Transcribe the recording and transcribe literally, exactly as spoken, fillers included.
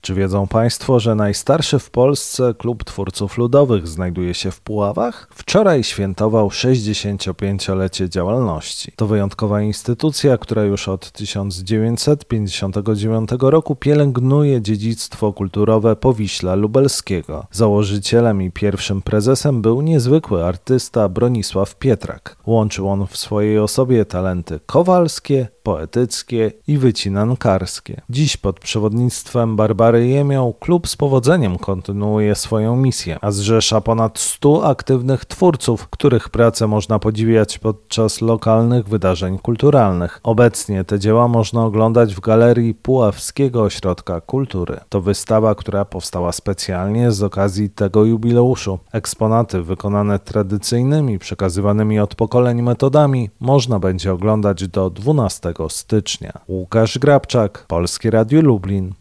Czy wiedzą Państwo, że najstarszy w Polsce klub twórców ludowych znajduje się w Puławach? Wczoraj świętował sześćdziesięciopięciolecie działalności. To wyjątkowa instytucja, która już od tysiąc dziewięćset pięćdziesiątego dziewiątego roku pielęgnuje dziedzictwo kulturowe Powiśla Lubelskiego. Założycielem i pierwszym prezesem był niezwykły artysta Bronisław Pietrak. Łączył on w swojej osobie talenty kowalskie, poetyckie i wycinankarskie. Dziś pod przewodnictwem Barbary Jemioł klub z powodzeniem kontynuuje swoją misję, a zrzesza ponad stu aktywnych twórców, których pracę można podziwiać podczas lokalnych wydarzeń kulturalnych. Obecnie te dzieła można oglądać w Galerii Puławskiego Ośrodka Kultury. To wystawa, która powstała specjalnie z okazji tego jubileuszu. Eksponaty wykonane tradycyjnymi, przekazywanymi od pokoleń metodami można będzie oglądać do dwunastego stycznia. Łukasz Grabczak, Polskie Radio Lublin.